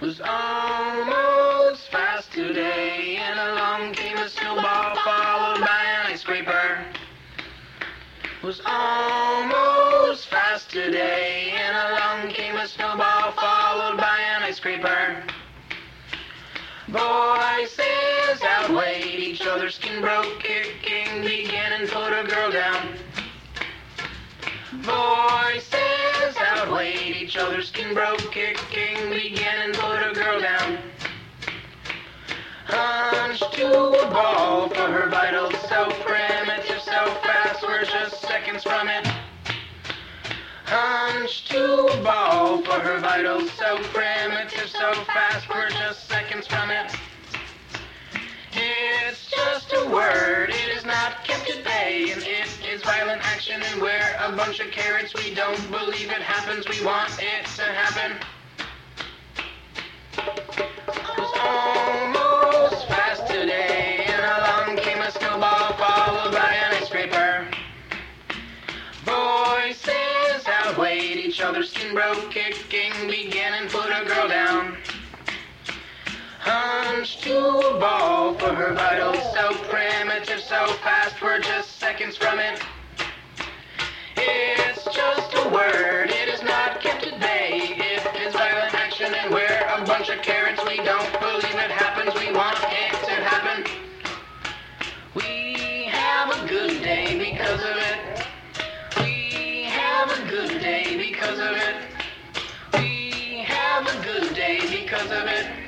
Was almost fast today, and along came a snowball followed by an ice scraper. Was almost fast today, and along came a snowball followed by an ice scraper. Voices outweighed each other, skin broke, kicking began and put a girl down. Voices outweighed each other, skin broke, kicking began and put a girl down. Hunched to a ball for her vital self, primitive self, fast, we're just seconds from it. Hunched to a ball for her vital self, primitive self, fast, we're just seconds from it. It's just a word, it is not kept at bay, and it is violent action, and we're a bunch of carrots. We don't believe it happens, we want it to happen. It was almost fast today, and along came a snowball followed by an ice scraper. Voices outweighed each other, skin broke, kicking began and put a girl down. Hunched to a ball for her vital self, primitive self, fast, we're just seconds from it. It's just a word, it is not kept at bay, it is violent action, and we're a bunch of carrots. We don't believe it happens, we want it to happen. We have a good day because of it. We have a good day because of it. We have a good day because of it.